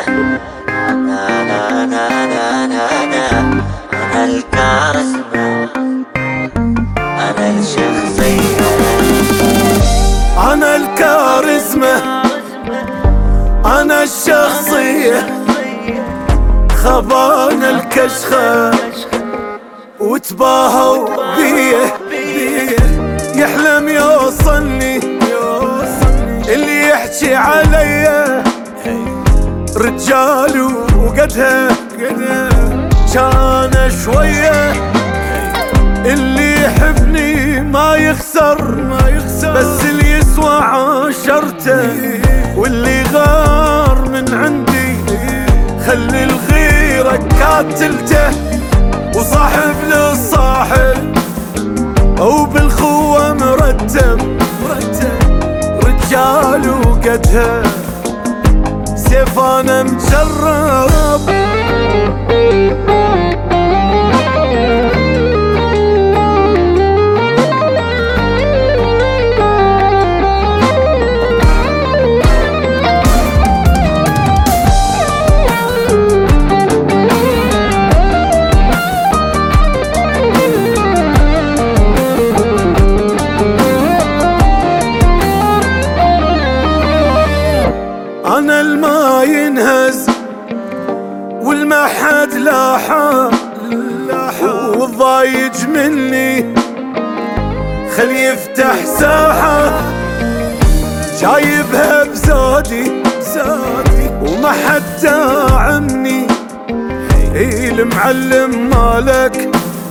أنا الكاريزما، أنا الشخصية، أنا الكاريزما، أنا الشخصية. خبانا الكشخة وتباهوا بيه، يحلم يوصلني اللي يحكي عليا رجال وقدها كان شوية. اللي يحبني ما يخسر، بس اللي يسوى عاشرته، واللي غار من عندي خلي الغيرة كاتلته. وصاحب للصاحب او بالخوة مرتب، رجال وقدها سيف انا مجرب. أنا الما ينهز والمحد لاحا، والضايج مني خلي يفتح ساحة. جايبها بزادي وما حد داعمني، المعلم مالك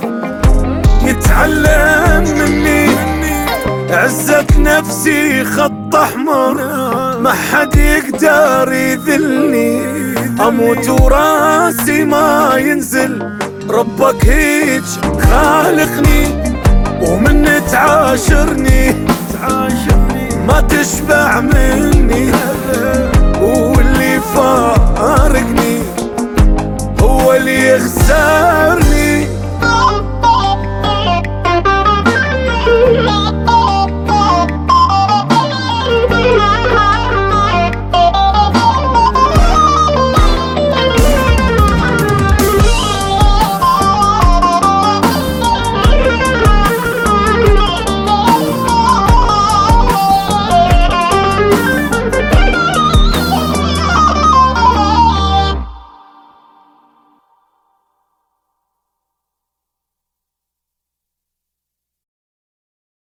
يتعلم مني. عزة نفسي خط احمر ما حد يقدر يذلني، اموت وراسي ما ينزل ربك هيج خالقني. ومن تعاشرني ما تشبع مني،